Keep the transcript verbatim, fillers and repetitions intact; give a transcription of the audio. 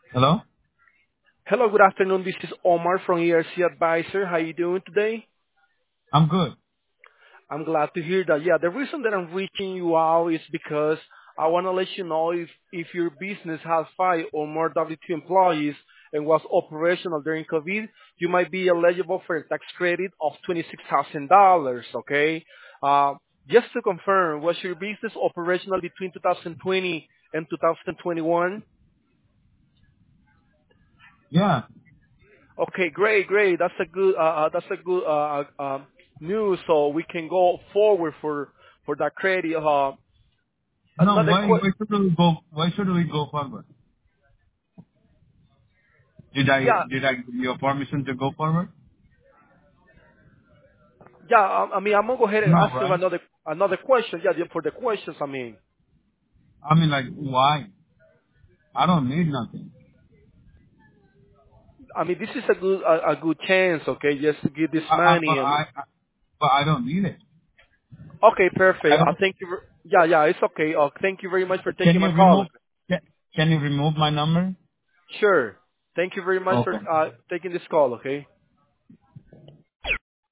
Hello? Hello, good afternoon. This is Omar from E R C Advisor. How you doing today? I'm good. I'm glad to hear that. Yeah, the reason that I'm reaching you out is because I want to let you know if, if your business has five or more W two employees and was operational during COVID, you might be eligible for a tax credit of twenty-six thousand dollars, okay? Uh, just to confirm, was your business operational between two thousand twenty and two thousand twenty-one? Yeah. Okay, great, great. That's a good, uh, uh, that's a good uh, uh, um, news. So we can go forward for for that credit. Uh, No, another why que- why should we go why should we go forward? Did I yeah, did I give you permission to go forward? yeah. I, I mean, I'm gonna go ahead and No, ask you right? another another question. Yeah, for the questions. I mean, I mean like why? I don't need nothing. I mean, this is a good a, a good chance. Okay, just to get this I, I but money. And I, I but I don't need it. okay, I perfect. I don't thank you. ver- Yeah, yeah. It's okay. Uh, thank you very much for can taking you my call. remove can, can you remove my number? Sure. Thank you very much for Okay. uh, taking this call. Okay.